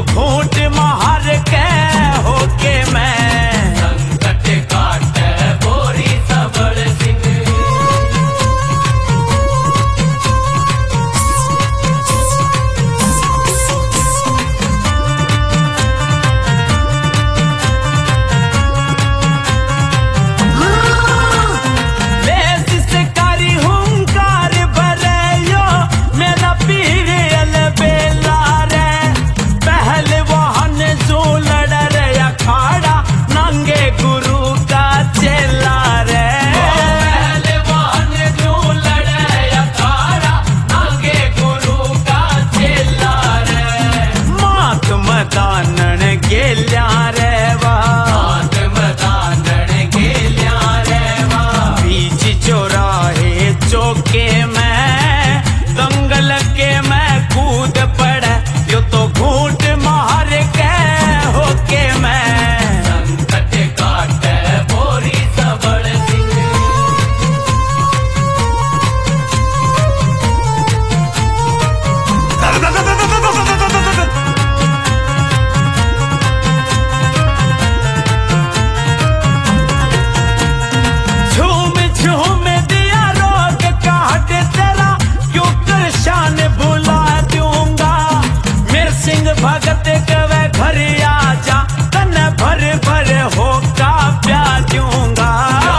घूट मार के होके मैं संकट काटे बोरी सबल सिंह। भगत कवे घर आजा तन भर भर होका प्यार दूंगा।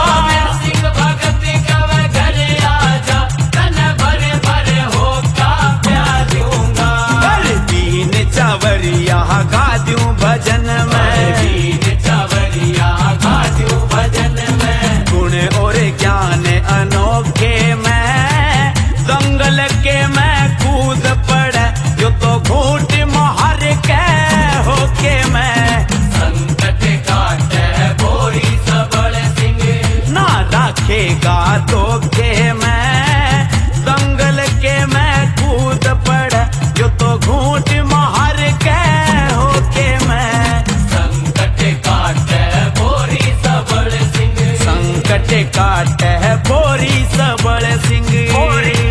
सिंह भगत कवे घर आजा तन भर भर होका प्यार दूंगा। कर दीन चावरिया गा दूं भजन में, दीन चावरिया गा दूं भजन में। गुण और ज्ञान अनोखे में दंगल के मैं कूद पड़े यो तो घूट मार के होके मैं संकट काटे बोरी सबल सिंह। ना रखेगा तो के मैं दंगल के मैं कूद पड़े यो तो घूट मार के होके मैं संकट काटे बोरी सबल सिंह। संकट काटे बोरी सबल सिंह।